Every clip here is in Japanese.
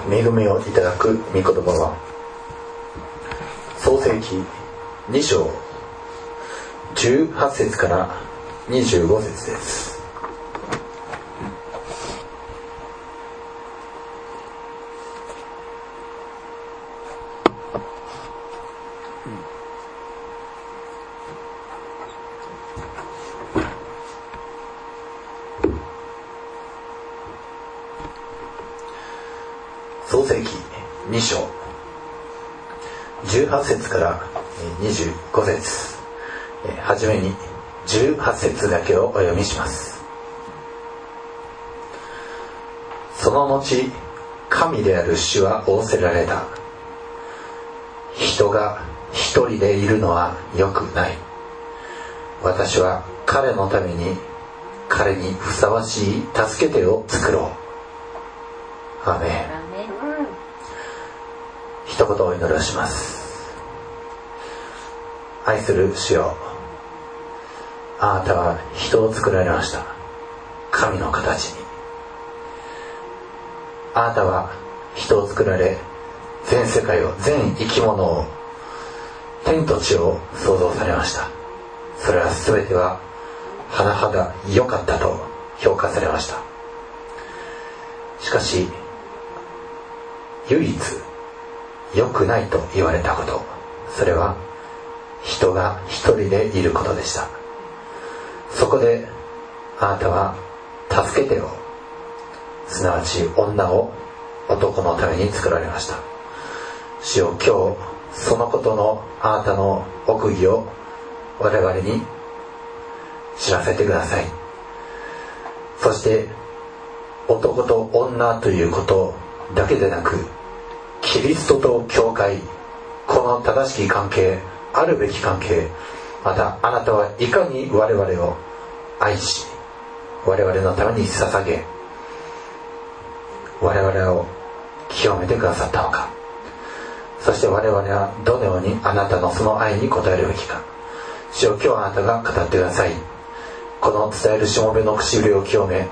恵みをいただく御言葉は創世記2章18節から25節です。創世記2章18節から25節、はじめに18節だけをお読みします。その後神である主は仰せられた。人が一人でいるのは良くない。私は彼のために彼にふさわしい助け手を作ろう。アーメン。一言お祈りをします。愛する主よ、あなたは人を作られました。神の形に。あなたは人を作られ、全世界を、全生き物を、天と地を創造されました。それは全ては甚だ良かったと評価されました。しかし唯一良くないと言われたこと、それは人が一人でいることでした。そこであなたは助け手を、すなわち女を男のために作られました。主よ、今日そのことのあなたの奥義を我々に知らせてください。そして男と女ということだけでなく、キリストと教会、この正しき関係、あるべき関係、またあなたはいかに我々を愛し、我々のために捧げ、我々を清めてくださったのか、そして我々はどのようにあなたのその愛に応えるべきか、主よ、今日あなたが語ってください。この伝えるしもべの唇を清め、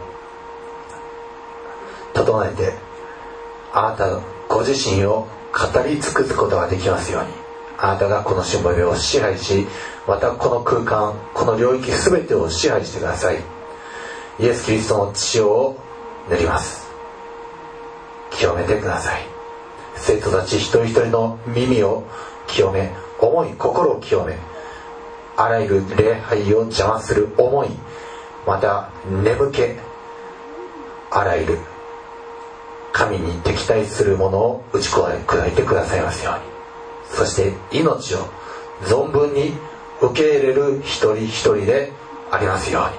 整えて、あなたご自身を語り尽くすことができますように、あなたがこのしもべを支配し、またこの空間、この領域すべてを支配してください。イエス・キリストの血を塗ります。清めてください。生徒たち一人一人の耳を清め、思い、心を清め、あらゆる礼拝を邪魔する思い、また眠気、あらゆる神に敵対するものを打ち砕いてくださいますように、そして命を存分に受け入れる一人一人でありますように、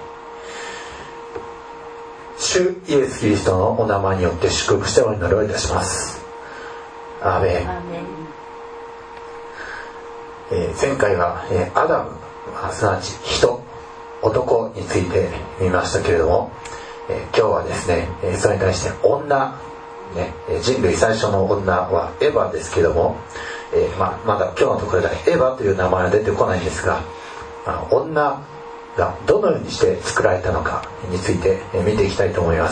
主イエス・キリストのお名前によって祝福してお祈りをいたします。アーメン。前回はアダム、すなわち人、男について見ましたけれども、今日はですね、それに対して女、人類最初の女はエヴァですけれども、まだ今日のところではエヴァという名前は出てこないんですが、女がどのようにして作られたのかについて見ていきたいと思います。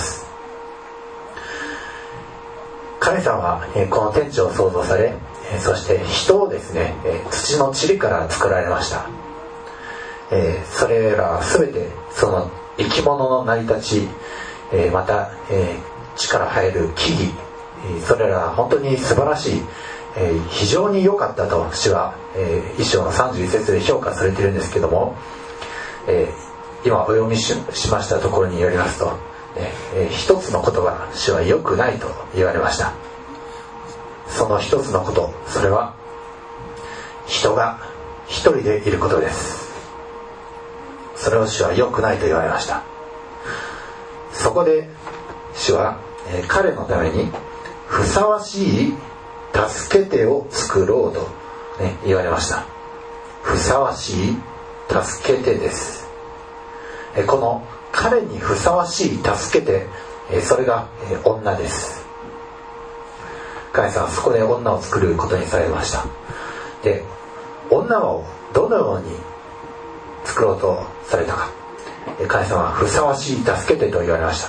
神様はこの天地を創造され、そして人をですね、土の塵から作られました。それらは全てその生き物の成り立ち、また地から生える木々、それらは本当に素晴らしい、非常に良かったと主は一章の31節で評価されているんですけども、今お読み しましたところによりますと、一つのことが主は良くないと言われました。その一つのこと、それは人が一人でいることです。それを主は良くないと言われました。そこで主は彼のためにふさわしい助け手を作ろうと、言われました。ふさわしい助け手です。この彼にふさわしい助け手、それが女です。神様はそこで女を作ることにされました。で、女をどのように作ろうとされたか、神様はふさわしい助け手と言われました。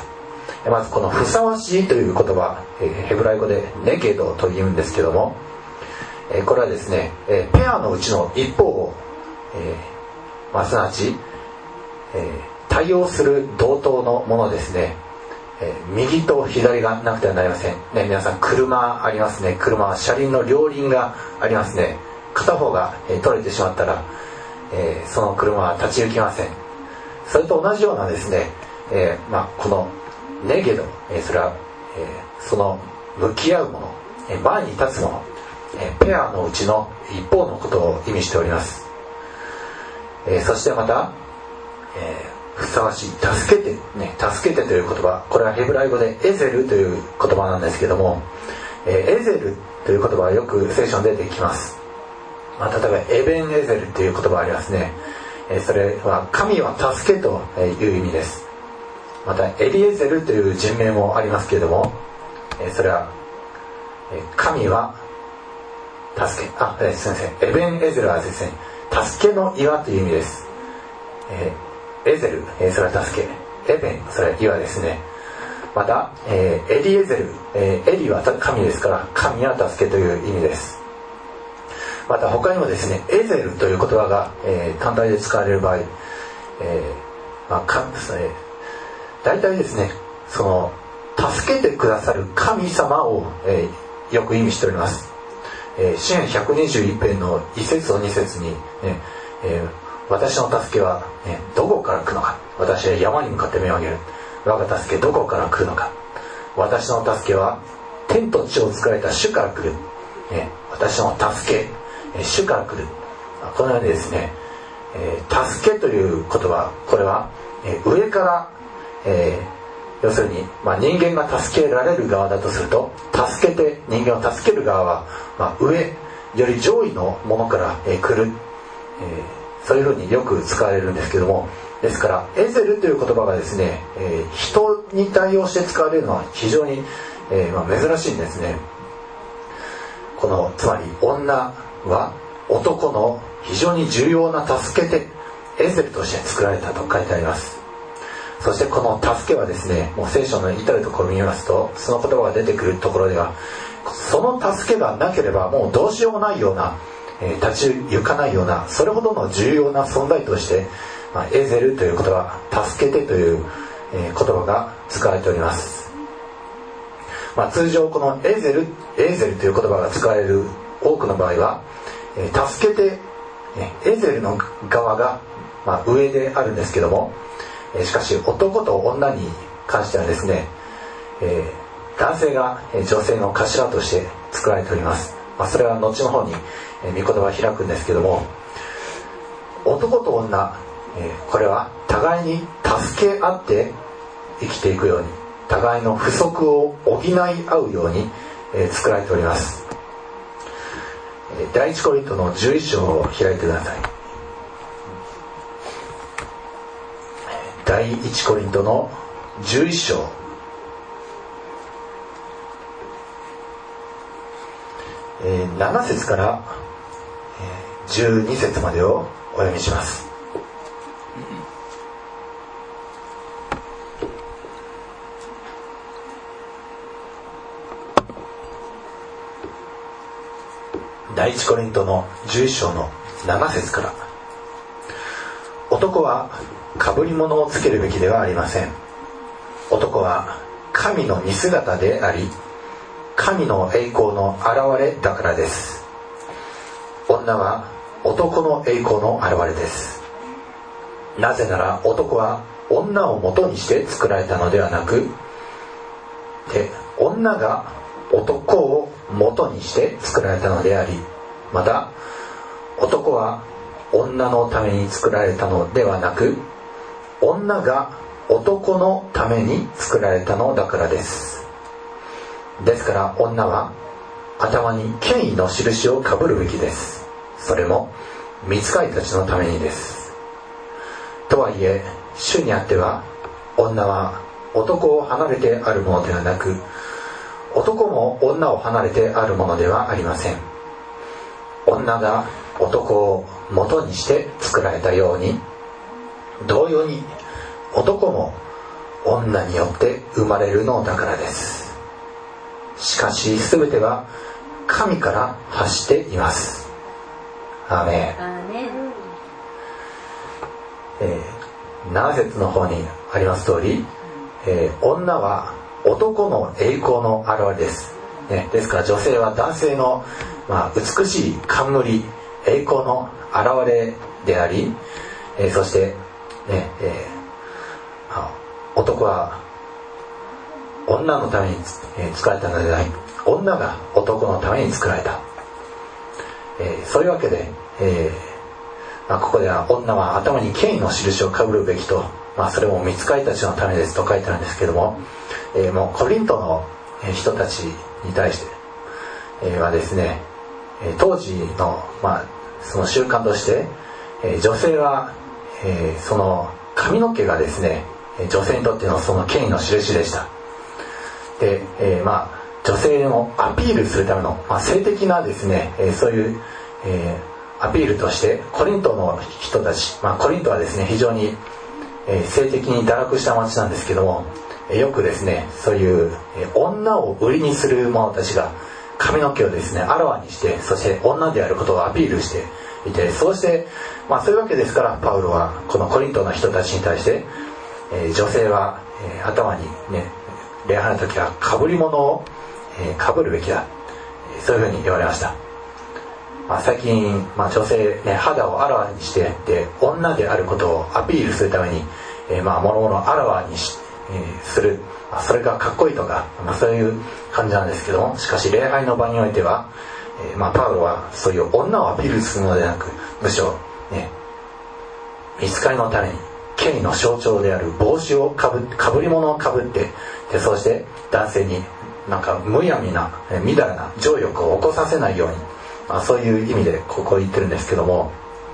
まずこのふさわしいという言葉、ヘブライ語でネゲドと言うんですけども、これはですね、ペアのうちの一方を、すなわち、対応する同等のものですね。右と左がなくてはなりません、ね、皆さん車ありますね。車は車輪の両輪がありますね。片方が、取れてしまったら、その車は立ち行きません。それと同じようなですね、このネゲド、それは、その向き合うもの、前に立つもの、ペアのうちの一方のことを意味しております。そしてまた、ふさわしい、助けて、助けてという言葉、これはヘブライ語でエゼルという言葉なんですけども、エゼルという言葉はよく聖書に出てきます。例えばエベンエゼルという言葉がありますね。それは神は助けという意味です。またエリエゼルという人名もありますけれども、それは神は助け、すいません、エベンエゼルはですね、助けの岩という意味です。エゼル、それは助け、エベン、それは岩ですね。また、エリエゼル、エリは神ですから神は助けという意味です。また他にもですね、エゼルという言葉が、単体で使われる場合、大体ですね、その助けてくださる神様を、よく意味しております。詩編121編の1節と2節に、私の助けは、どこから来るのか。私は山に向かって目を上げる。我が助けどこから来るのか。私の助けは天と地を作られた主から来る。私の助け、主から来る。このようにですね、助けという言葉、これは、上から、要するに、人間が助けられる側だとすると、助けて人間を助ける側は、上より上位のものから、来る、そういうふうによく使われるんですけども、ですからエゼルという言葉がですね、人に対応して使われるのは非常に、珍しいんですね。つまり女は男の非常に重要な助け手、エゼルとして作られたと書いてあります。そしてこの助けはですね、もう聖書の至るところを見ますと、その言葉が出てくるところでは、その助けがなければもうどうしようもないような、立ち行かないような、それほどの重要な存在として、エゼルという言葉、助けてという、言葉が使われております。通常このエゼルという言葉が使われる多くの場合は、助けて、エゼルの側が、上であるんですけども、しかし男と女に関してはですね、男性が女性の頭として作られております。それは後の方に御言葉を開くんですけども、男と女、これは互いに助け合って生きていくように、互いの不足を補い合うように作られております。第一コリントの11章を開いてください。第一コリントの11章、7節から12節までをお読みします。第一コリントの11章の7節から、男は被り物をつけるべきではありません。男は神の似姿であり、神の栄光の現れだからです。女は男の栄光の現れです。なぜなら男は女を元にして作られたのではなく、女が男を元にして作られたのであり、また男は女のために作られたのではなく、女が男のために作られたのだからです。ですから女は頭に権威の印をかぶるべきです。それも御使いたちのためにです。とはいえ主にあっては、女は男を離れてあるものではなく、男も女を離れてあるものではありません。女が男を元にして作られたように、同様に男も女によって生まれるのだからです。しかし全ては神から発しています。アーメン。7節の方にあります通り、女は男の栄光の現れです、ですから女性は男性の、美しい冠、栄光の現れであり、そして、男は女のために作られたのではない、女が男のために作られた、そういうわけで、ここでは女は頭に権威の印をかぶるべきと、それも御使いたちのためですと書いてあるんですけども、もうコリントの人たちに対して、はですね、当時の、その習慣として、女性は、その髪の毛がですね、女性にとってのその権威の印でした。で、女性をアピールするための、性的なですね、そういう、アピールとしてコリントの人たち、コリントはですね非常に、性的に堕落した町なんですけども、よくですねそういう、女を売りにする者たちが髪の毛をですねあらわにして、そして女であることをアピールしていて、そうして、そういうわけですからパウロはこのコリントの人たちに対して、女性は、頭にね礼拝の時はかぶり物を、かぶるべきだ、そういうふうに言われました。最近、女性、肌をあらわにしてで女であることをアピールするために、諸々をあらわにする、それがかっこいいとか、そういう感じなんですけども、しかし礼拝の場においては、パウロはそういう女をアピールするのではなく、むしろ、御使いのために権威の象徴である帽子をかぶり物をかぶって、でそして男性にむやみなみだらな情欲を起こさせないように、そういう意味でここ言ってるんですけども、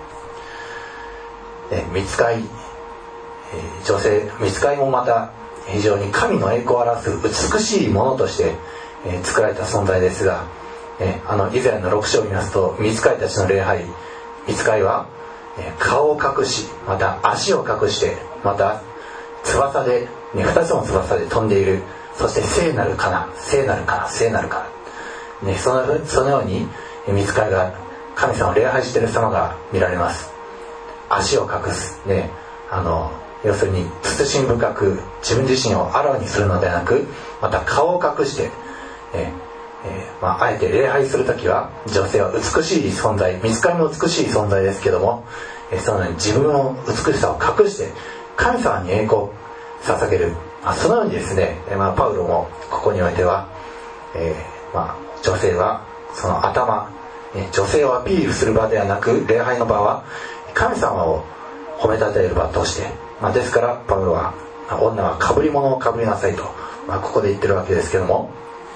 御使い、女性御使いもまた非常に神の栄光を表す美しいものとして、作られた存在ですが、以前の6章を見ますと、御使いたちの礼拝、御使いは顔を隠し、また足を隠して、また翼で、2つの翼で飛んでいる、そして聖なるかな、聖なるかな、聖なるかな、そのように御使いが神様を礼拝している様が見られます。足を隠す、要するに慎深く自分自身をあらわにするのではなく、また顔を隠して、あえて礼拝するときは女性は美しい存在、御使いも美しい存在ですけども、そのように自分の美しさを隠して神様に栄光を捧げる、そのようにですね、パウロもここにおいては、女性はその頭、女性をアピールする場ではなく、礼拝の場は神様を褒めたたえる場として、ですからパウロは女はかぶり物をかぶりなさいと、ここで言ってるわけですけども、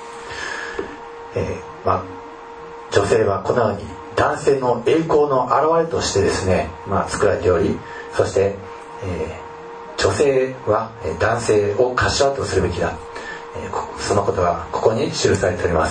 女性はこのように男性の栄光の表れとしてですね、作られており、そして、女性は男性を頭とするべきだ、そのことがここに記されております。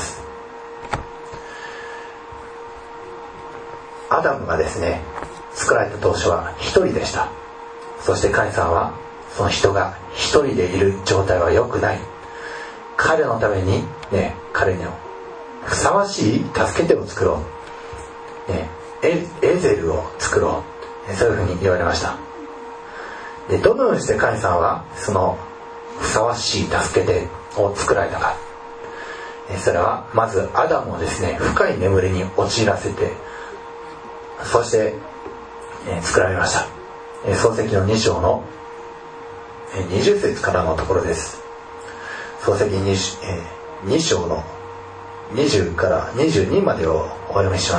アダムがですね作られた当初は一人でした。そして神様はその人が一人でいる状態は良くない、彼のために、彼のふさわしい助け手を作ろう、エゼルを作ろう、そういうふうに言われました。でどのようにして神様はそのふさわしい助け手を作られたか、それはまずアダムをですね深い眠りに陥らせて、そして、作られました。創世記の2章の20節からのところです。創世記 2章の20から22までをお読みします。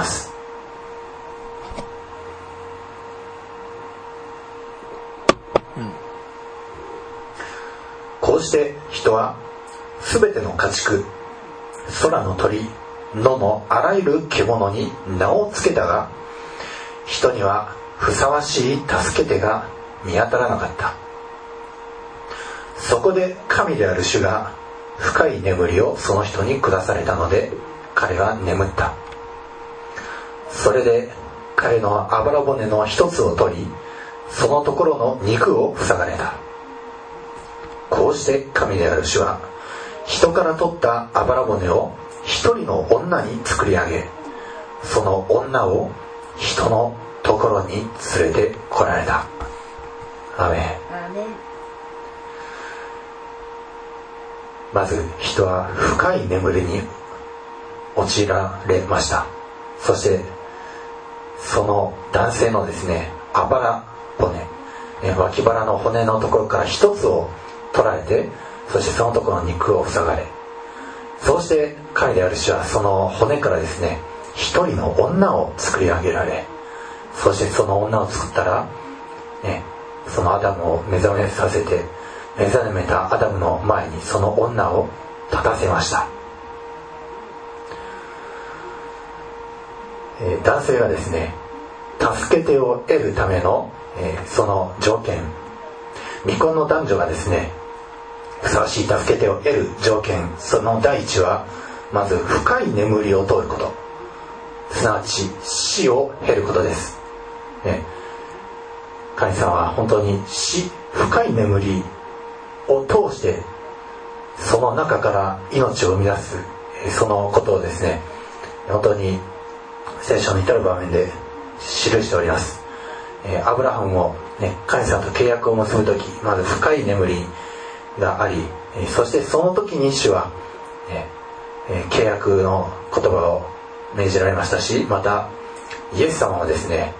こうして人はすべての家畜、空の鳥、野のあらゆる獣に名をつけたが、人にはふさわしい助け手が見当たらなかった。そこで神である主が深い眠りをその人に下されたので、彼は眠った。それで彼のあばら骨の一つを取り、そのところの肉を塞がれた。 こうして神である主は人から取ったあばら骨を一人の女に作り上げ、その女を人のところに連れて来られた。アメン。まず人は深い眠りに陥られました。そしてその男性のですね、あばら骨、脇腹の骨のところから一つを取られて、そしてそのところの肉を塞がれ、そうして神である主はその骨からですね、一人の女を作り上げられ、そしてその女を作ったら、そのアダムを目覚めさせて、目覚めたアダムの前にその女を立たせました。男性がですね、助け手を得るための、その条件、未婚の男女がですね、ふさわしい助け手を得る条件、その第一はまず深い眠りを通ること、すなわち死を経ることです。神様は本当に深い眠りを通してその中から命を生み出す、そのことをですね、本当に聖書の至る場面で記しております。アブラハムも、神様と契約を結ぶとき、まず深い眠りがあり、そしてその時に主は、契約の言葉を命じられましたし、またイエス様はですね、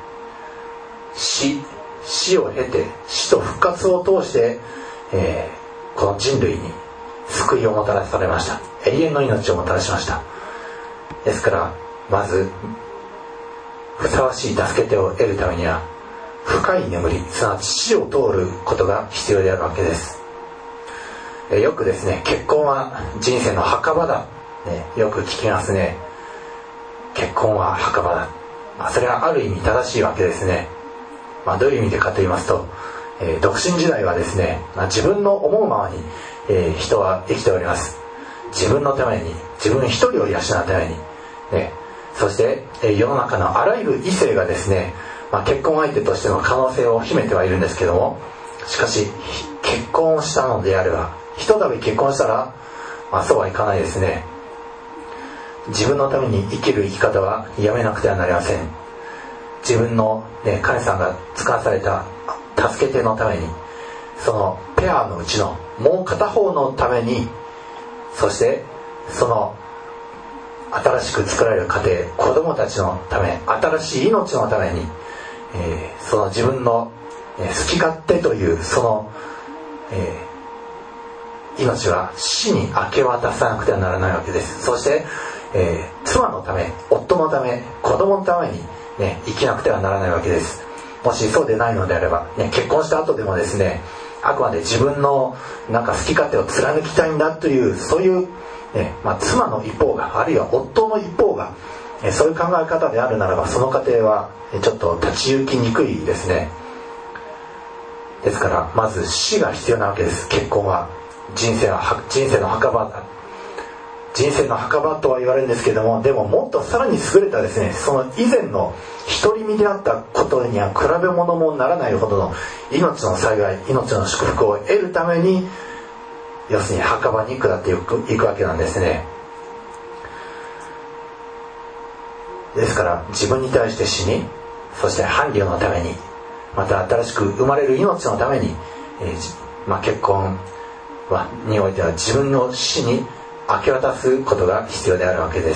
死を経て、死と復活を通して、この人類に救いをもたらされました。永遠の命をもたらしました。ですからまずふさわしい助け手を得るためには深い眠り、すなわち死を通ることが必要であるわけです。よくですね、結婚は人生の墓場だ、よく聞きますね。結婚は墓場だ、それはある意味正しいわけですね。どういう意味でかと言いますと、独身時代はですね、自分の思うままに、人は生きております。自分のために、自分一人を養うために、そして、世の中のあらゆる異性がですね、結婚相手としての可能性を秘めてはいるんですけども、しかし結婚をしたのであれば、ひとたび結婚したら、そうはいかないですね。自分のために生きる生き方はやめなくてはなりません。自分の、神様が使わされた助け手のために、そのペアのうちのもう片方のために、そしてその新しく作られる家庭、子供たちのため、新しい命のために、その自分の好き勝手というその、命は死に明け渡さなくてはならないわけです。そして、妻のため、夫のため、子供のために、生きなくてはならないわけです。もしそうでないのであれば、結婚した後でもですね、あくまで自分の好き勝手を貫きたいんだという、そういう、妻の一方が、あるいは夫の一方が、そういう考え方であるならば、その家庭はちょっと立ち行きにくいですね。ですからまず死が必要なわけです。結婚は人生の墓場だ、人生の墓場とは言われるんですけれども、でももっとさらに優れたですね、その以前の独り身であったことには比べ物もならないほどの命の幸い、命の祝福を得るために、要するに墓場に下っていくわけなんですね。ですから自分に対して死に、そして伴侶のために、また新しく生まれる命のために、結婚においては自分の死に明け渡すことが必要であるわけです。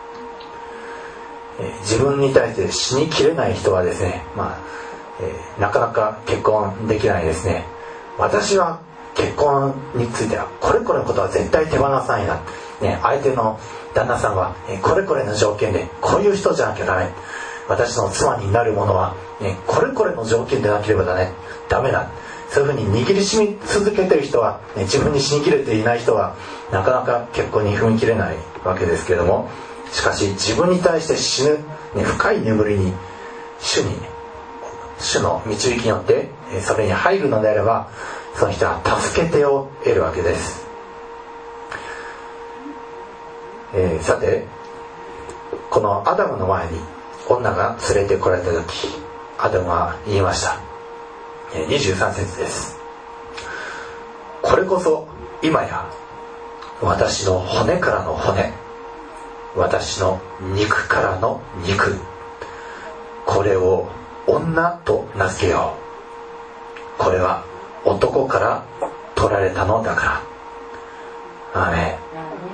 自分に対して死にきれない人はですね、なかなか結婚できないですね。私は結婚についてはこれこれのことは絶対手放さないな、相手の旦那さんはこれこれの条件でこういう人じゃなきゃダメ、私の妻になるものはこれこれの条件でなければダメだ、そういうふうに握りしめ続けている人は、自分に死にきれていない人はなかなか結婚に踏み切れないわけですけれども、しかし自分に対して死ぬ、深い眠りに主の導きによってそれに入るのであれば、その人は助け手を得るわけです。さて、このアダムの前に女が連れてこられた時、アダムは言いました。23節です。ここれこそ今や私の骨からの骨、私の肉からの肉、これを女と名付けよう。これは男から取られたのだから。アーメ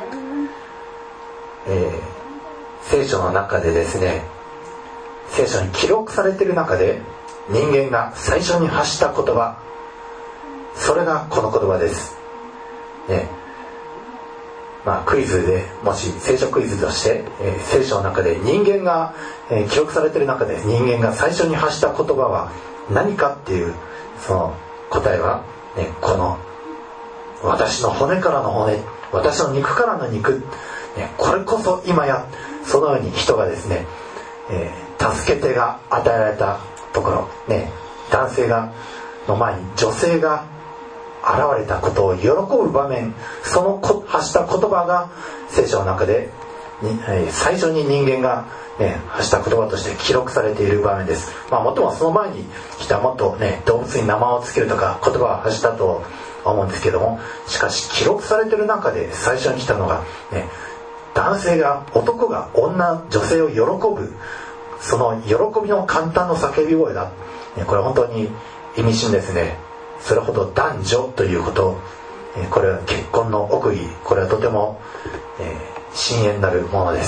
ン。聖書の中でですね、聖書に記録されている中で人間が最初に発した言葉、それがこの言葉です、ね。クイズでもし聖書クイズとして、聖書の中で人間が、記録されている中で人間が最初に発した言葉は何かっていうその答えは、ね、この私の骨からの骨、私の肉からの肉、ね、これこそ今やそのように人がですね、助け手が与えられたところ、ね、男性がの前に女性が現れたことを喜ぶ場面、その発した言葉が聖書の中で最初に人間が、発した言葉として記録されている場面です。もっともその前に人はもっと、動物に名前をつけるとか言葉を発したと思うんですけども、しかし記録されている中で最初に来たのが、男性が、男が女性を喜ぶ、その喜びの簡単の叫び声だ。これ本当に意味深ですね。それほど男女ということ、これは結婚の奥義、これはとても、深遠なるものです。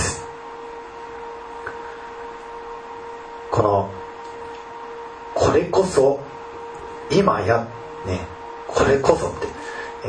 これこそ今や、これこそって、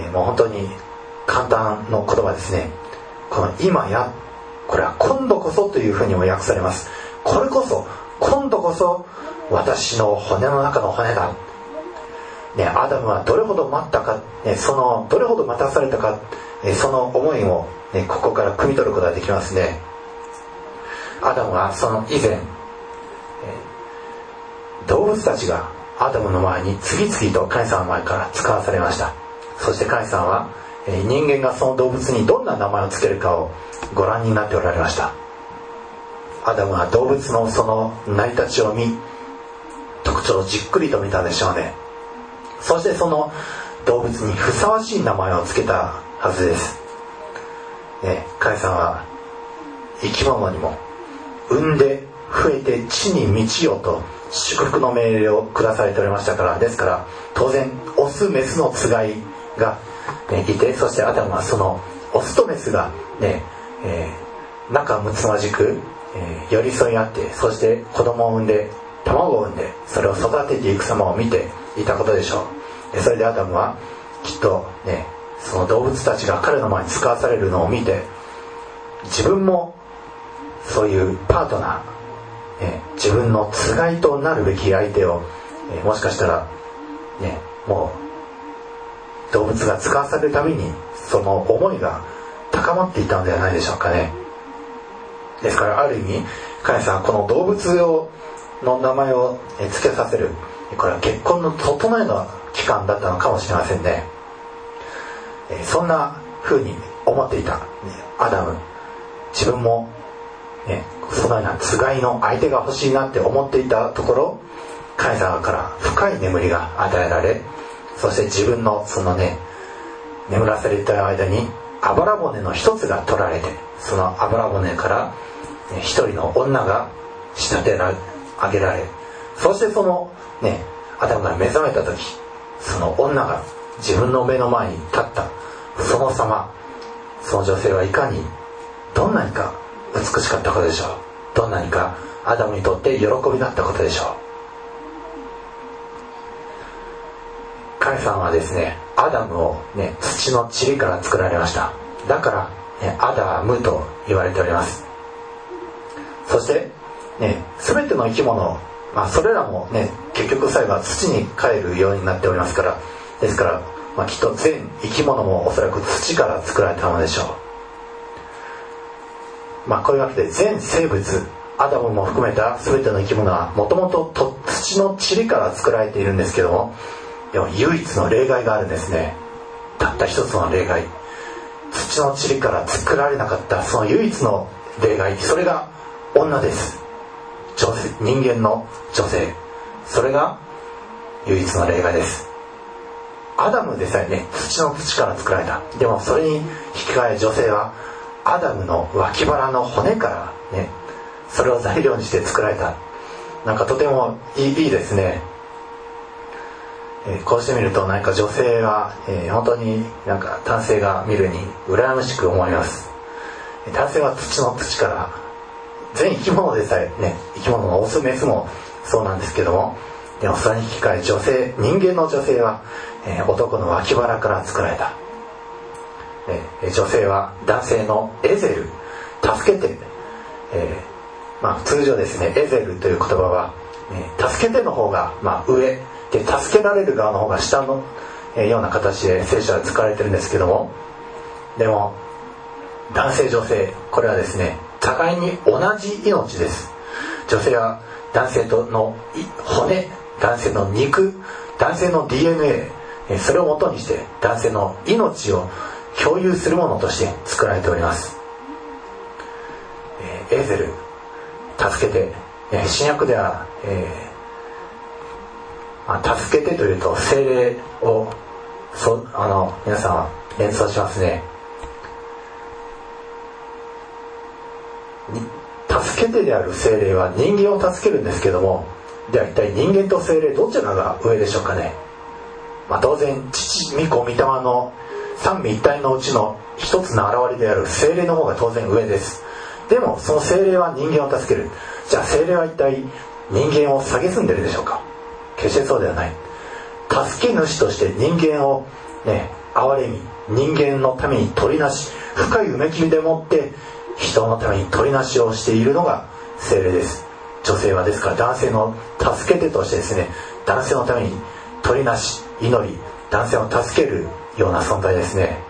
もう本当に簡単の言葉ですね。この今や、これは今度こそというふうにも訳されます。これこそ、今度こそ私の骨の中の骨だ。アダムはどれほど待ったか、どれほど待たされたか、その思いを、ここから汲み取ることができますね。アダムはその以前、動物たちがアダムの前に次々と神様の前から使わされました。そして神様は人間がその動物にどんな名前をつけるかをご覧になっておられました。アダムは動物のその成り立ちを見、特徴をじっくりと見たでしょうね。そしてその動物にふさわしい名前をつけたはずです、神様は生き物にも産んで増えて地に満ちよと祝福の命令を下されておりましたから。ですから当然オスメスのつがいが、いて、そしてアダムはそのオスとメスが、仲睦まじく、寄り添い合って、そして子供を産んで卵を産んで、それを育てていく様を見ていたことでしょう。それでアダムはきっと、その動物たちが彼の前に使わされるのを見て、自分もそういうパートナー、自分のつがいとなるべき相手を、もしかしたら、もう動物が使わされるためにその思いが高まっていたのではないでしょうかね。ですからある意味神様はこの動物の名前を付けさせる、これは結婚の整えの期間だったのかもしれませんね。そんな風に思っていたアダム、自分も、そのようなつがいの相手が欲しいなって思っていたところ、神様から深い眠りが与えられ、そして自分のその眠らされている間にあばら骨の一つが取られて、そのあばら骨から一人の女が仕立て上げられ、そしてそのアダムが目覚めた時、その女が自分の目の前に立ったその様、その女性はいかにどんなにか美しかったことでしょう。どんなにかアダムにとって喜びだったことでしょう。神様はですね、アダムを土の塵から作られました。だからアダムと言われております。そして全ての生き物、それらも結局最後は土に帰るようになっておりますから、ですから、きっと全生き物もおそらく土から作られたのでしょう。こういうわけで全生物、アダムも含めた全ての生き物はもともと土の塵から作られているんですけども、でも唯一の例外があるんですね。たった一つの例外、土の塵から作られなかったその唯一の例外、それが女です。人間の女性、それが唯一の例外です。 アダムでさえね、土の土から作られた。でもそれに引き換え女性はアダムの脇腹の骨からね、それを材料にして作られた。なんかとてもいいですね。こうしてみるとなんか女性は、本当になんか男性が見るに羨ましく思います。男性は土の土から、全生き物でさえね、生き物のオスメスもそうなんですけども、でもそれに引き換え女性、人間の女性は、男の脇腹から作られた。女性は男性のエゼル、助けて、通常ですね、エゼルという言葉は、助けての方が、上で、助けられる側の方が下の、ような形で聖書は使われてるんですけども、でも男性女性、これはですね、互いに同じ命です。女性は男性との骨、男性の肉、男性の DNA、それをもとにして男性の命を共有するものとして作られております。エゼル、助けて、新約では、助けてというと聖霊を皆さんは連想しますね。助けてである聖霊は人間を助けるんですけども、では一体人間と聖霊どちらが上でしょうかね。当然父、御子、御霊の三位一体のうちの一つの現れである聖霊の方が当然上です。でもその聖霊は人間を助ける。じゃあ聖霊は一体人間を蔑んでるでしょうか。決してそうではない。助け主として人間を憐れみ、人間のために取りなし、深いうめきでもって人のために取りなしをしているのが聖霊です。女性はですから男性の助け手としてですね、男性のために取りなし、祈り、男性を助けるような存在ですね。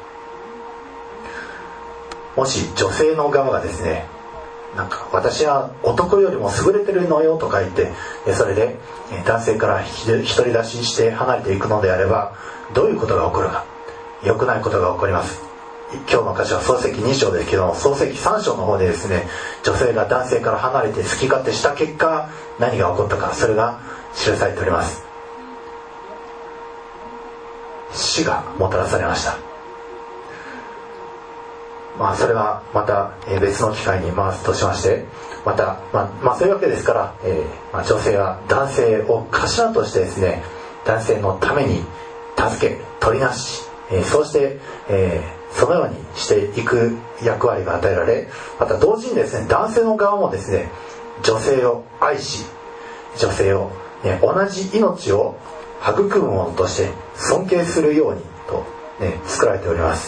もし女性の側がですね、なんか私は男よりも優れてるのよとか言って、それで男性から独り出しして離れていくのであれば、どういうことが起こるか。良くないことが起こります。今日の箇所は創世記2章ですけども、創世記3章の方でですね、女性が男性から離れて好き勝手した結果、何が起こったか、それが記されております。死がもたらされました。それはまた別の機会に回すとしまして、また、そういうわけですから、女性は男性を頭としてですね、男性のために助け、取りなし、そうして、そのようにしていく役割が与えられ、また同時にですね、男性の側もですね、女性を愛し、女性を、同じ命を育むものとして尊敬するようにと、作られております。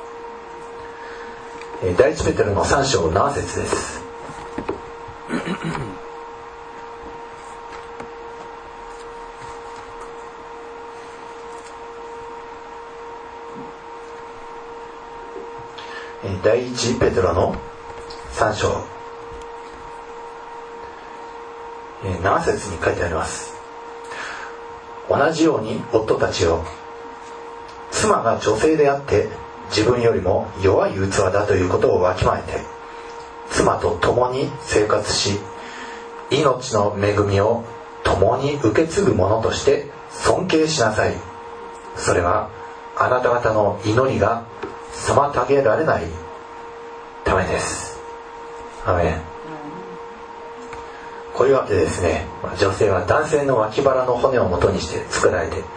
第一ペテロの3章7節です。第一ペテロの3章7節に書いてあります。同じように夫たちを、妻が女性であって自分よりも弱い器だということをわきまえて、妻と共に生活し、命の恵みを共に受け継ぐものとして尊敬しなさい。それはあなた方の祈りが妨げられないためです。アメン。こういうわけでですね、女性は男性の脇腹の骨を元にして作られて、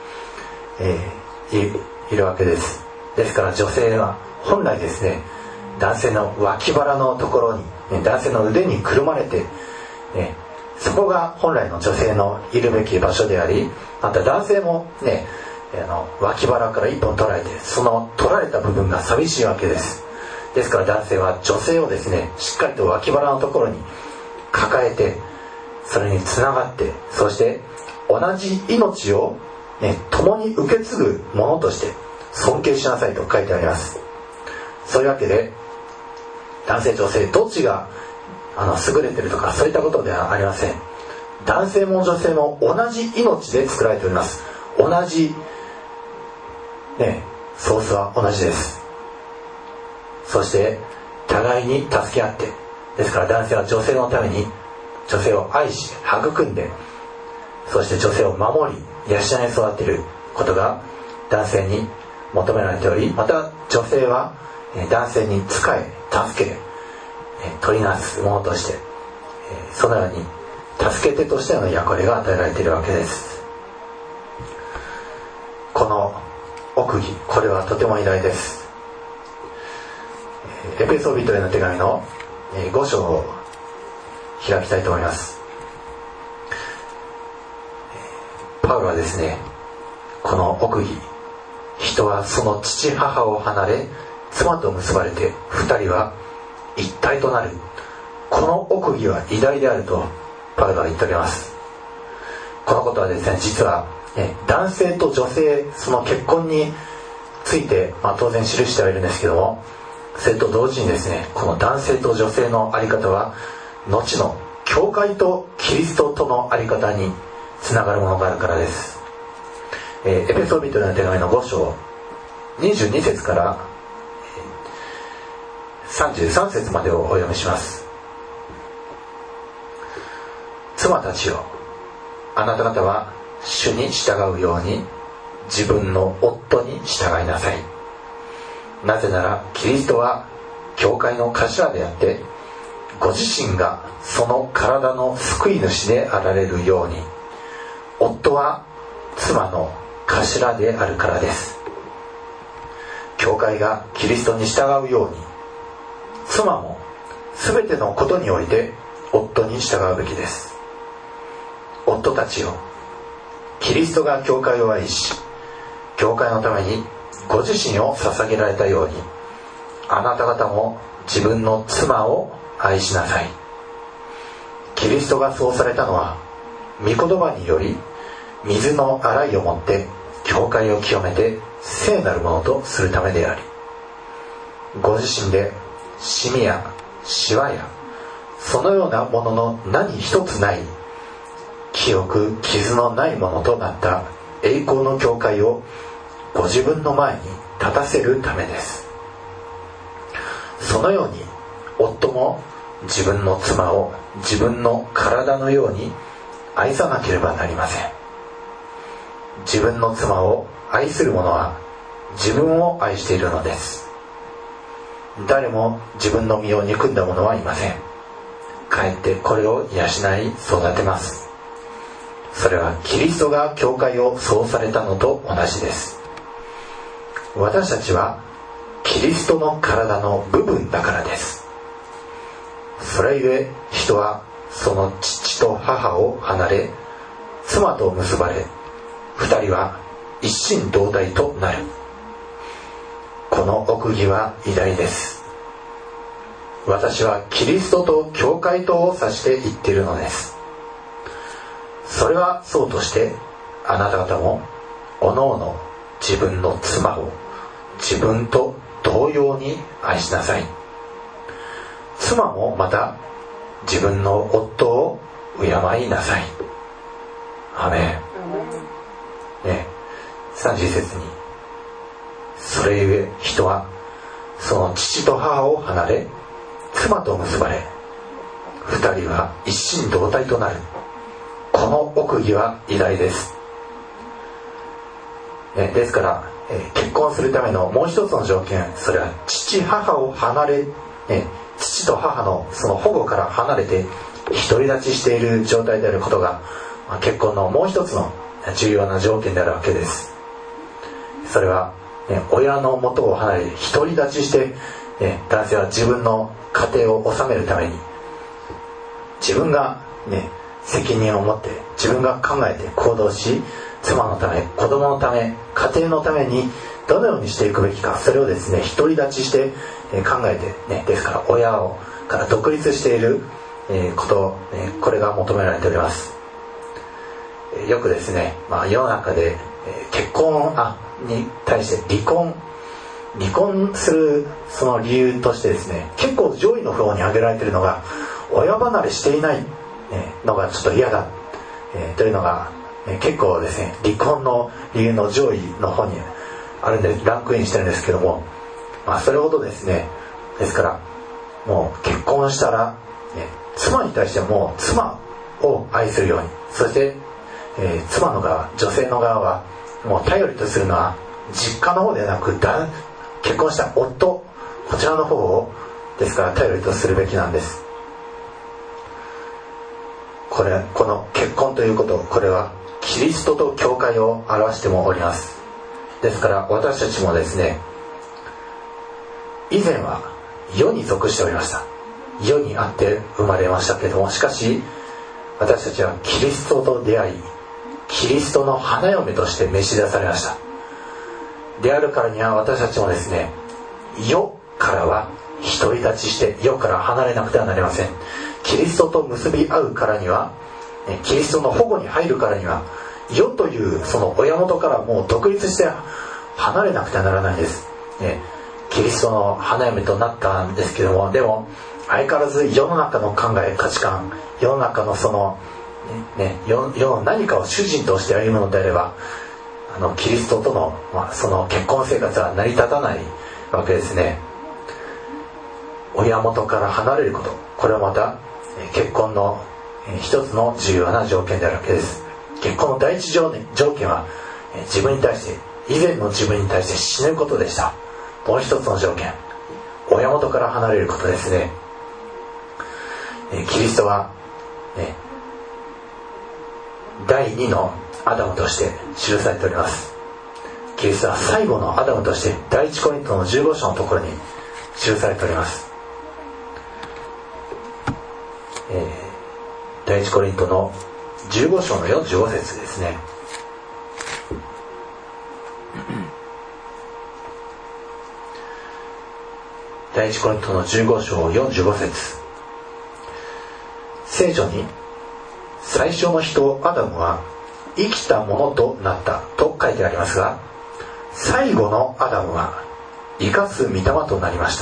いるわけです。ですから女性は本来ですね、男性の脇腹のところに、男性の腕にくるまれて、そこが本来の女性のいるべき場所であり、また男性もね、脇腹から一本取られて、その取られた部分が寂しいわけです。ですから男性は女性をですね、しっかりと脇腹のところに抱えて、それにつながって、そして同じ命を、共に受け継ぐものとして尊敬しなさいと書いてあります。そういうわけで、男性女性どっちが優れてるとかそういったことではありません。男性も女性も同じ命で作られております。同じソースは同じです。そして互いに助け合って、ですから男性は女性のために女性を愛し育んで、そして女性を守り養い育てることが男性に求められており、また女性は男性に仕え助け取りなすものとして、そのように助け手としての役割が与えられているわけです。この奥義、これはとても偉大です。エペソビトへの手紙の5章を開きたいと思います。パウロはですね、この奥義、人はその父母を離れ妻と結ばれて二人は一体となる、この奥義は偉大であるとパウロは言っております。このことはですね、実は男性と女性、その結婚について、当然記してはいるんですけども、それと同時にですね、この男性と女性の在り方は後の教会とキリストとの在り方につながるものがあるからです。エペソビトへの手紙の5章22節から33節までをお読みします。妻たちよ、あなた方は主に従うように自分の夫に従いなさい。なぜならキリストは教会の頭であって、ご自身がその体の救い主であられるように、夫は妻の頭であるからです。教会がキリストに従うように、妻も全てのことにおいて夫に従うべきです。夫たちよ、キリストが教会を愛し、教会のためにご自身を捧げられたように、あなた方も自分の妻を愛しなさい。キリストがそうされたのは、御言葉により水の洗いをもって教会を清めて聖なるものとするためであり、ご自身でシミやシワやそのようなものの何一つない、清く傷のないものとなった栄光の教会をご自分の前に立たせるためです。そのように夫も自分の妻を自分の体のように愛さなければなりません。自分の妻を愛する者は自分を愛しているのです。誰も自分の身を憎んだ者はいません。かえってこれを養い育てます。それはキリストが教会をそうされたのと同じです。私たちはキリストの体の部分だからです。それゆえ人はその父と母を離れ妻と結ばれ、二人は一心同体となる。この奥義は偉大です。私はキリストと教会とを指して言っているのです。それはそうとして、あなた方もおのおの自分の妻を自分と同様に愛しなさい。妻もまた自分の夫を敬いなさい。アメン。ね、30節に、それゆえ人はその父と母を離れ妻と結ばれ、二人は一心同体となる。この奥義は偉大です。ですから、結婚するためのもう一つの条件、それは父母を離れ、父と母のその保護から離れて独り立ちしている状態であることが、結婚のもう一つの重要な条件であるわけです。それは、親の元を離れ独り立ちして、男性は自分の家庭を治めるために自分が、責任を持って自分が考えて行動し、妻のため、子供のため、家庭のためにどのようにしていくべきか、それをですね独り立ちして考えて、ですから親から独立していること、これが求められております。よくですね、世の中で結婚に対して離婚するその理由としてですね、結構上位の方に挙げられているのが、親離れしていないのがちょっと嫌だ、というのが結構ですね、離婚の理由の上位の方にあるんでランクインしてるんですけども、それほどですね、ですからもう結婚したら、妻に対しても妻を愛するように、そして、妻の側、女性の側はもう頼りとするのは実家の方ではなく結婚した夫、こちらの方をですから頼りとするべきなんです。この結婚ということ、これはキリストと教会を表してもおります。ですから私たちもですね、以前は世に属しておりました。世にあって生まれましたけども、しかし私たちはキリストと出会い、キリストの花嫁として召し出されました。であるからには私たちもですね、世からは独り立ちして世から離れなくてはなりません。キリストと結び合うからには、キリストの保護に入るからには、世というその親元からもう独立して離れなくてはならないんです。キリストの花嫁となったんですけども、でも相変わらず世の中の考え、価値観、世の中のその、世の何かを主人として歩むのであれば、キリストとの、その結婚生活は成り立たないわけですね。親元から離れること、これはまた結婚の一つの重要な条件であるわけです。結婚の第一条件は自分に対して、以前の自分に対して死ぬことでした。もう一つの条件、親元から離れることですね。キリストは、第二のアダムとして記されております。キリストは最後のアダムとして第一コリントの15章のところに記されております。第一コリントの15章の45節ですね。第一コリントの15章45節、聖書に最初の人アダムは生きたものとなったと書いてありますが、最後のアダムは生かす御霊となりました。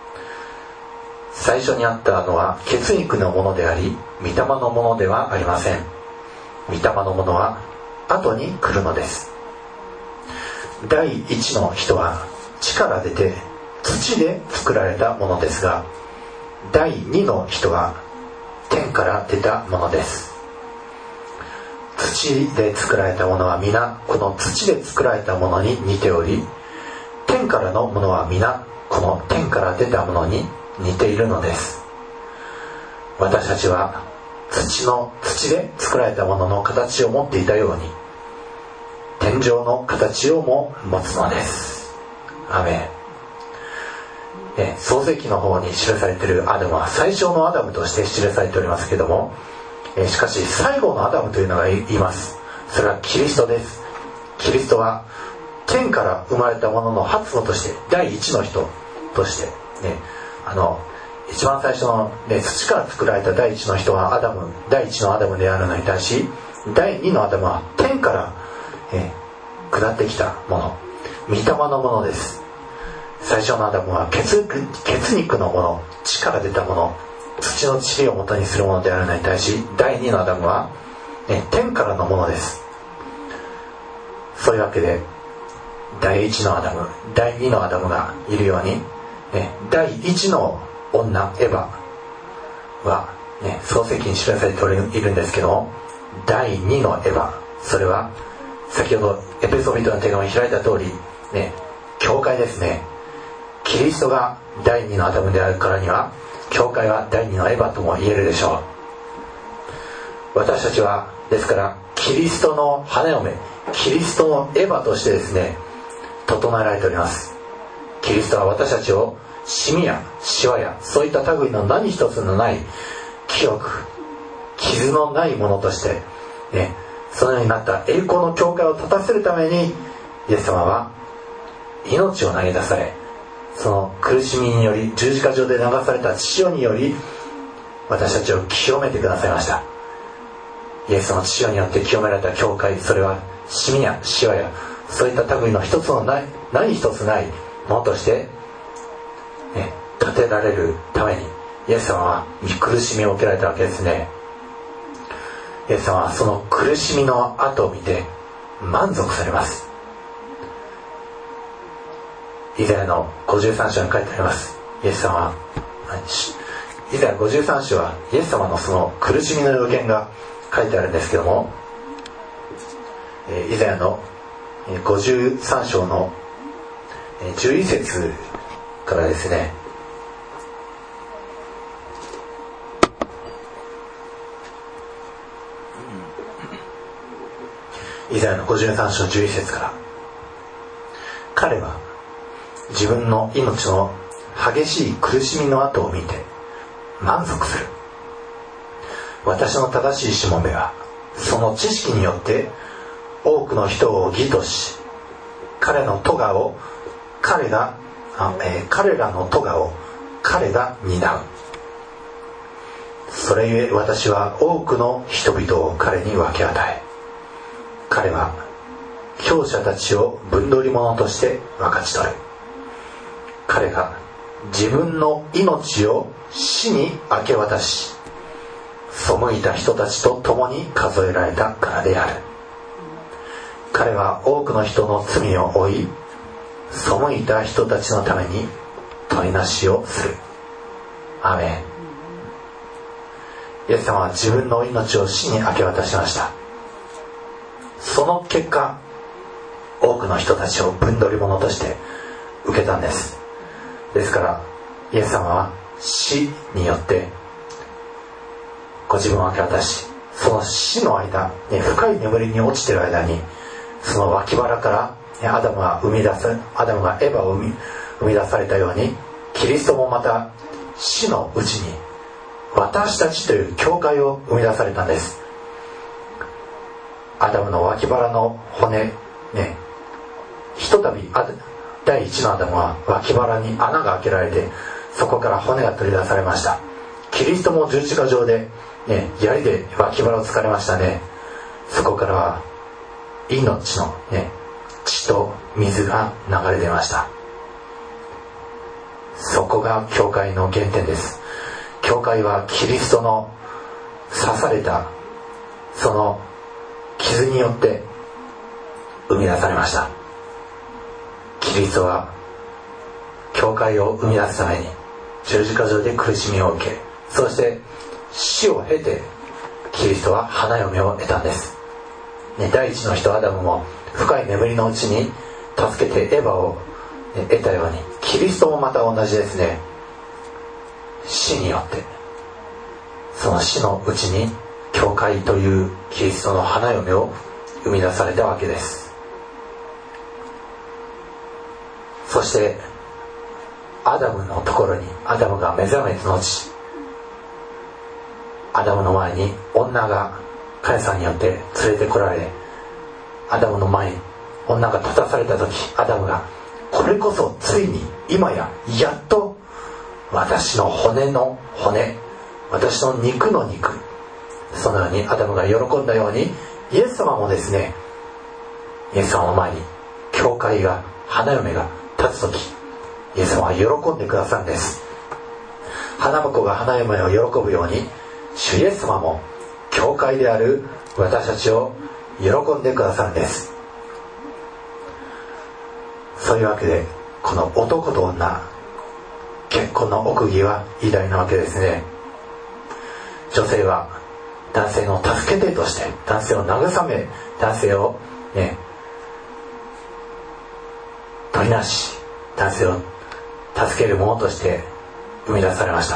最初にあったのは血肉のものであり、御霊のものではありません。御霊のものは後に来るのです。第一の人は地から出て土で作られたものですが、第二の人は天から出たものです。土で作られたものは皆この土で作られたものに似ており、天からのものは皆この天から出たものに似ているのです。私たちは土で作られたものの形を持っていたように、天上の形をも持つのです。アメン。創世記の方に記されているアダムは最初のアダムとして記されておりますけども、しかし最後のアダムというのがいます。それはキリストです。キリストは天から生まれたものの発語として、第一の人として、一番最初の、土から作られた第一の人は第一のアダムであるのに対し、第二のアダムは天から、下ってきたもの、御霊のものです。最初のアダムは血肉のもの、地から出たもの、土の塵を元にするものであるのに対し、第二のアダムは、天からのものです。そういうわけで、第一のアダム、第二のアダムがいるように、第一の女エヴァは、創世記に記されているんですけども、第二のエヴァ、それは先ほどエペソビトの手紙を開いた通り、教会ですね。キリストが第二のアダムであるからには、教会は第二のエヴァとも言えるでしょう。私たちはですからキリストの花嫁、キリストのエヴァとしてですね、整えられております。キリストは私たちをシミやシワやそういった類の何一つのない清く傷のないものとして、そのようになった栄光の教会を立たせるために、イエス様は命を投げ出され、その苦しみにより、十字架上で流された血潮により私たちを清めてくださいました。イエスの血潮によって清められた教会、それはシミやシワやそういった類の何一つないものとして、立てられるためにイエス様は苦しみを受けられたわけですね。イエス様はその苦しみの後を見て満足されます。イザヤの53章に書いてあります。イエス様は、イザヤ53章はイエス様のその苦しみの予言が書いてあるんですけども、イザヤの 53章の11節からですね、イザヤの53章11節から、彼は自分の命の激しい苦しみの後を見て満足する。私の正しいしもべはその知識によって多くの人を義とし、彼らの咎を彼が担う。それゆえ私は多くの人々を彼に分け与え、彼は強者たちを分取り物として分かち取る。彼が自分の命を死に明け渡し、背いた人たちと共に数えられたからである。彼は多くの人の罪を負い、背いた人たちのために取りなしをする。アーメン。イエス様は自分の命を死に明け渡しました。その結果、多くの人たちを分取り物として受けたんです。ですからイエス様は死によってご自分を明け渡し、その死の間、深い眠りに落ちている間に、その脇腹からアダムがエヴァを生み出されたように、キリストもまた死のうちに私たちという教会を生み出されたんです。アダムの脇腹の骨、ひとたび第一のアダムは脇腹に穴が開けられて、そこから骨が取り出されました。キリストも十字架上で、槍で脇腹を突かれましたね。そこからは命の、血と水が流れ出ました。そこが教会の原点です。教会はキリストの刺されたその傷によって生み出されました。キリストは教会を生み出すために十字架上で苦しみを受け、そして死を経てキリストは花嫁を得たんです。第一の人アダムも深い眠りのうちに助けてエヴァを得たように、キリストもまた同じですね。死によって、その死のうちに教会というキリストの花嫁を生み出されたわけです。そしてアダムのところに、アダムが目覚めて後、アダムの前に女が神様によって連れてこられ、アダムの前に女が立たされた時、アダムがこれこそついに今ややっと私の骨の骨、私の肉の肉、そのようにアダムが喜んだように、イエス様もですね、イエス様の前に教会が、花嫁が立つ時、イエス様は喜んでくださるんです。花婿が花嫁を喜ぶように、主イエス様も教会である私たちを喜んでくださるんです。そういうわけで、この男と女、結婚の奥義は偉大なわけですね。女性は男性の助け手として、男性を慰め、男性を取りなし、男性を助ける者として生み出されました。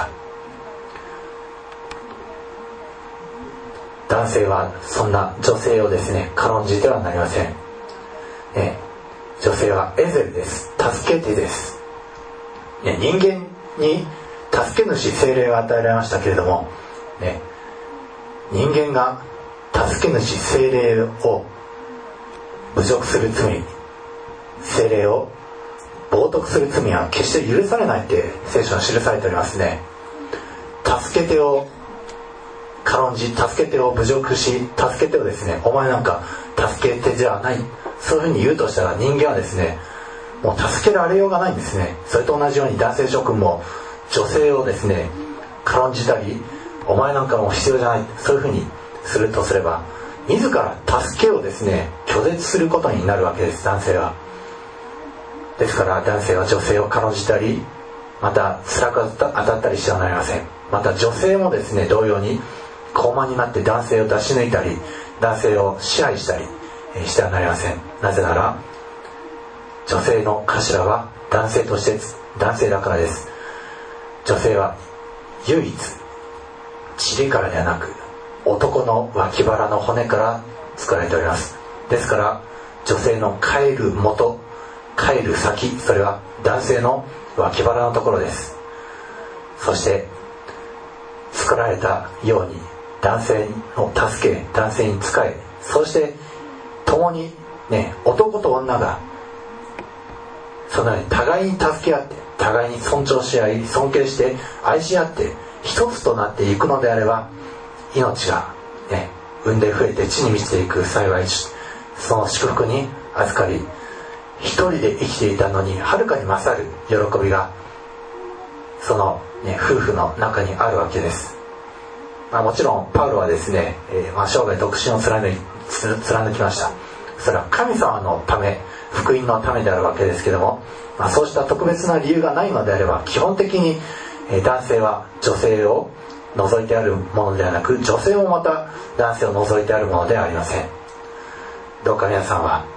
男性はそんな女性をですね、軽んじてはなりません。女性はエゼルです。助け手です。人間に助け主聖霊が与えられましたけれども、人間が助け主聖霊を侮辱する罪、聖霊を冒涜する罪は決して許されないって聖書に記されておりますね。助け手を軽んじ、助け手を侮辱し、助け手をですね、お前なんか助け手じゃない、そういうふうに言うとしたら、人間はですね、もう助けられようがないんですね。それと同じように男性諸君も女性をですね、軽んじたり、お前なんかもう必要じゃない、そういうふうにするとすれば、自ら助けをですね、拒絶することになるわけです、男性は。ですから男性は女性を軽んじたり、また辛く当たったりしてはなりません。また女性もですね、同様に高慢になって男性を出し抜いたり、男性を支配したり、 してはなりません。なぜなら女性の頭は男性として男性だからです。女性は唯一尻からではなく男の脇腹の骨から作られております。ですから女性の帰る元、帰る先、それは男性の脇腹のところです。そして作られたように男性の助け、男性に仕え、そして共にね、男と女がそのように互いに助け合って、互いに尊重し合い、尊敬して愛し合って一つとなっていくのであれば、命がね、産んで増えて地に満ちていく幸い、その祝福に預かり、一人で生きていたのにはるかに勝る喜びがその、ね、夫婦の中にあるわけです。もちろんパウロはですね、生涯独身を貫きました。それは神様のため、福音のためであるわけですけども、そうした特別な理由がないのであれば、基本的に男性は女性を除いてあるものではなく、女性もまた男性を除いてあるものではありません。どうか皆さんは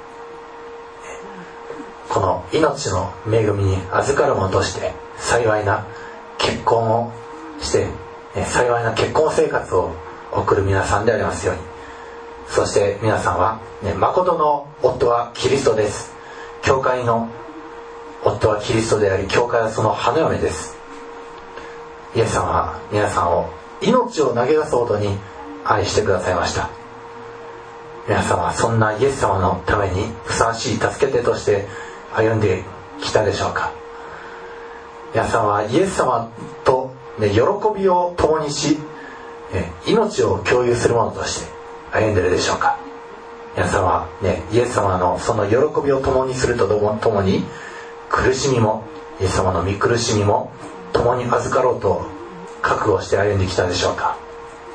この命の恵みに預かる者として幸いな結婚をして幸いな結婚生活を送る皆さんでありますように。そして皆さんは、誠の夫はキリストです。教会の夫はキリストであり、教会はその花嫁です。イエス様は皆さんを命を投げ出すほどに愛してくださいました。皆様はそんなイエス様のためにふさわしい助け手として歩んできたでしょうか。皆さんはイエス様と、喜びを共にし、命を共有するものとして歩んでいるでしょうか。皆さんは、イエス様のその喜びを共にするとともに、苦しみもイエス様の御苦しみも共に預かろうと覚悟して歩んできたでしょうか。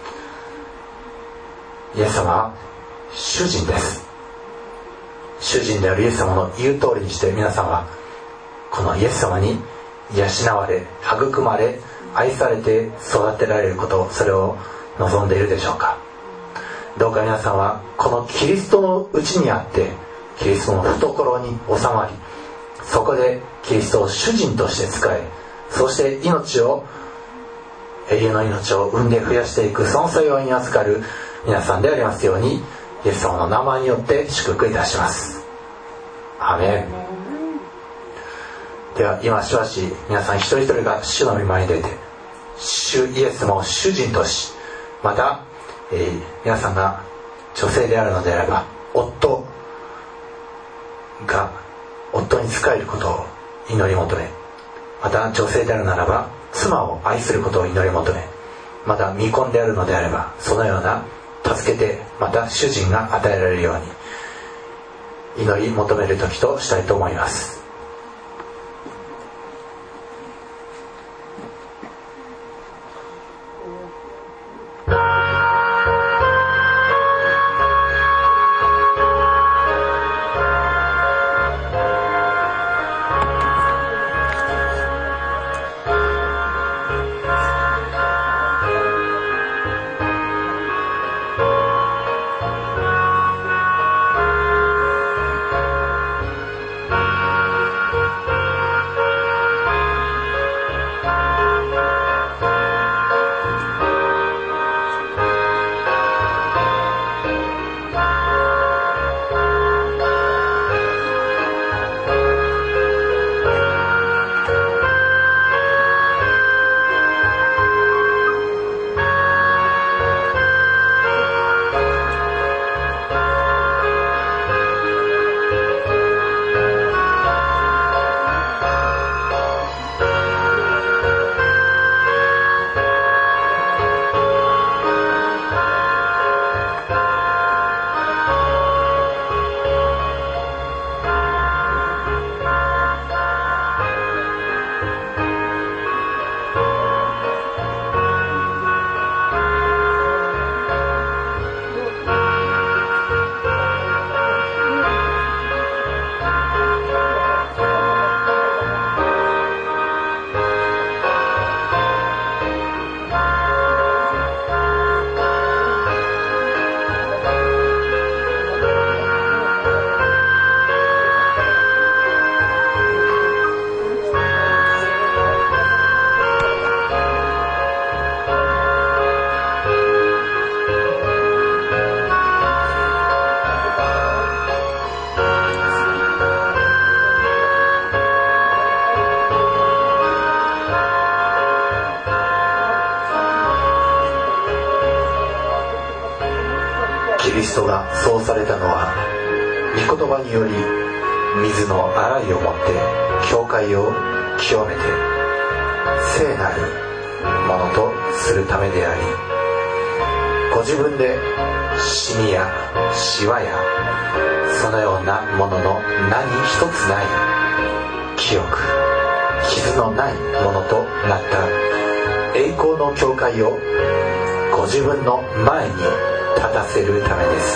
イエス様は主人です。主人であるイエス様の言う通りにして、皆さんはこのイエス様に養われ、育まれ、愛されて育てられること、それを望んでいるでしょうか。どうか皆さんはこのキリストのうちにあって、キリストの懐に収まり、そこでキリストを主人として仕え、そして永遠の命を生んで増やしていく、その幸いに預かる皆さんでありますように、イエス様の名前によって祝福いたします。アーメン。では今しばし皆さん一人一人が主の御前に出て、主イエス様を主人とし、また、皆さんが女性であるのであれば、夫に仕えることを祈り求め、また女性であるならば妻を愛することを祈り求め、また未婚であるのであればそのような助けて、また主人が与えられるように祈り求める時としたいと思います。 リストがそうされたのは、御言葉により水の洗いをもって教会を清めて聖なるものとするためであり、ご自分でシミやシワやそのようなものの何一つない清く傷のないものとなった栄光の教会をご自分の前に立たせるためです。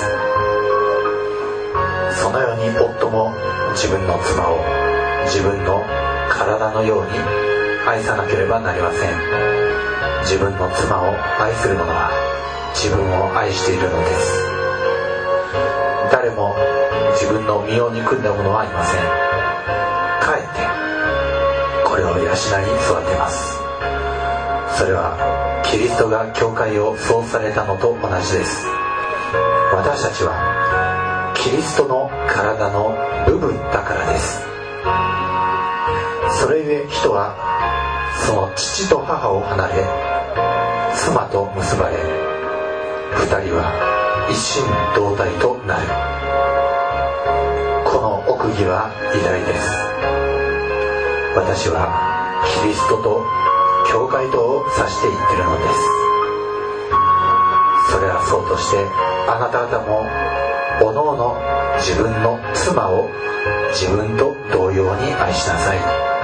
そのように夫も自分の妻を自分の体のように愛さなければなりません。自分の妻を愛する者は自分を愛しているのです。誰も自分の身を憎んだ者はいません。かえってこれを養い育てます。それはキリストが教会をそうされたのと同じです。私たちはキリストの体の部分だからです。それゆえ人はその父と母を離れ妻と結ばれ、二人は一心同体となる。この奥義は偉大です。私はキリストと教会とを指して言ってるのです。それはそうとして、あなた方もおのおの自分の妻を自分と同様に愛しなさい。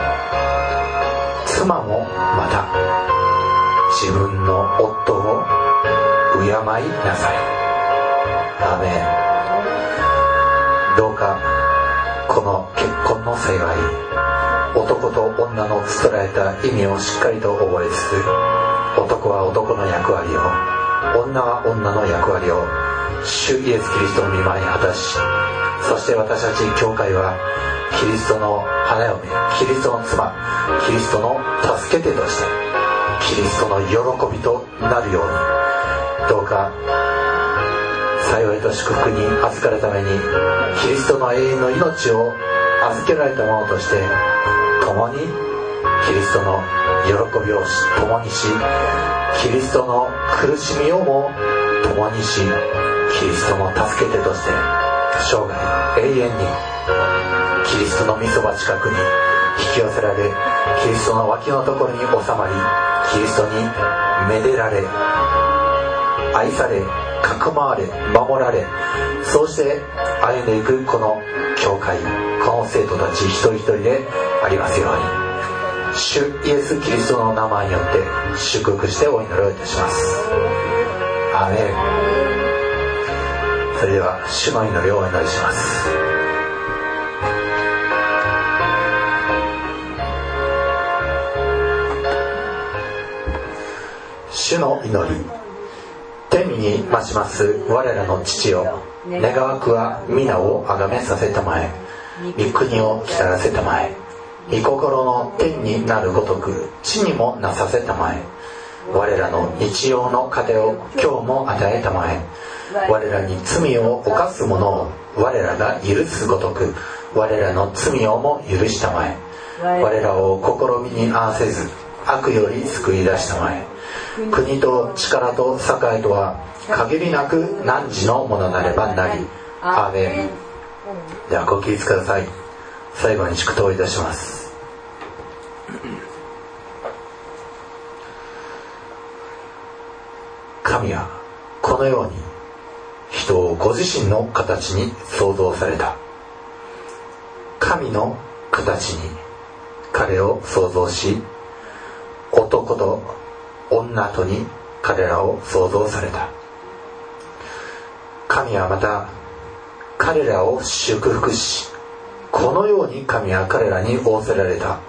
妻もまた自分の夫を敬いなさい。アーメン。どうかこの結婚の幸い、男と女の作られた意味をしっかりと覚えつつ、男は男の役割を、女は女の役割を主イエス・キリストの御前に果たし、そして私たち教会はキリストの花嫁、キリストの妻、キリストの助け手としてキリストの喜びとなるように、どうか幸いと祝福に預かるためにキリストの永遠の命を預けられたものとして、共にキリストの喜びを共にし、キリストの苦しみをも共にし、キリストの助け手として生涯永遠にキリストの御そば近くに引き寄せられ、キリストの脇のところに収まり、キリストにめでられ、愛され、囲まれ、守られ、そうして歩んでいくこの教会、この生徒たち一人一人でありますように、主イエス・キリストの名前によって祝福してお祈りをいたします。アーメン。それでは主の祈りをお祈りします。主の祈り。天に増します我らの父よ、願わくは皆をあがめさせたまえ、御国を来たらせたまえ、御心の天になるごとく地にもなさせたまえ、我らの日用の糧を今日も与えたまえ、我らに罪を犯す者を我らが許すごとく我らの罪をも許したまえ、我らを試みに合わせず悪より救い出したまえ、国と力と栄とは限りなく汝のものなればなり。アーメン。ではご起立ください。最後に祝祷いたします。神はこのように人をご自身の形に創造された。神の形に彼を創造し、男と女とに彼らを創造された。神はまた彼らを祝福し、このように神は彼らに仰せられた。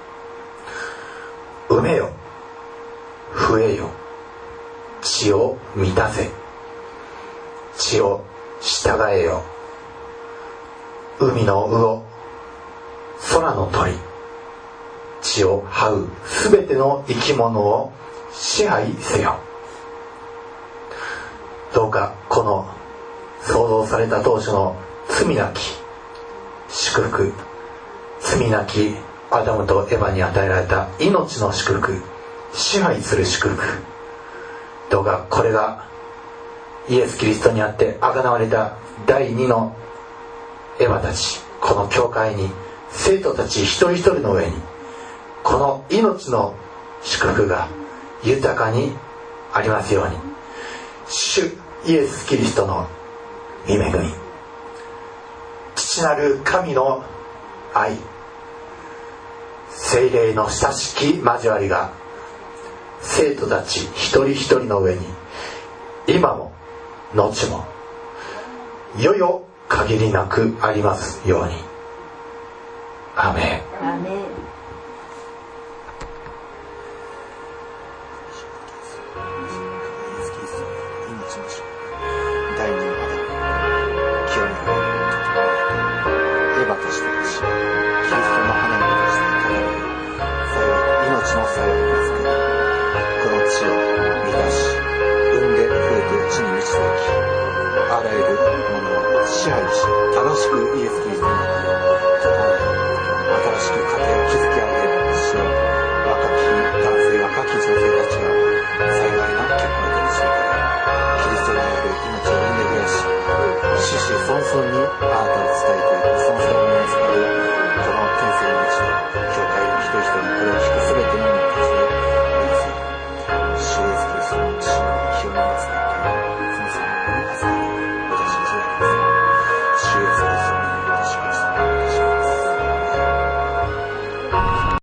産めよ、増えよ、地を満たせ、地を従えよ。海の魚、空の鳥、地を這うすべての生き物を支配せよ。どうかこの創造された当初の罪なき祝福、罪なきアダムとエヴァに与えられた命の祝福、支配する祝福、どうかこれがイエス・キリストにあって贖われた第二のエヴァたち、この教会に生徒たち一人一人の上にこの命の祝福が豊かにありますように。主イエス・キリストの御恵み、父なる神の愛、聖霊の親しき交わりが生徒たち一人一人の上に今も後もよよ限りなくありますように。アーメン。 アーメン。 支配し、正しくイエス・キリストの中で整え、新しく家庭を築き上げ、主よ、若き男性、若き女性たちが幸いな結婚を導かれ、キリストにある命を生んで増やし、子々孫々にあなたを伝えて、その際に伝わるこの天性の道を教会の一人一人これを聞く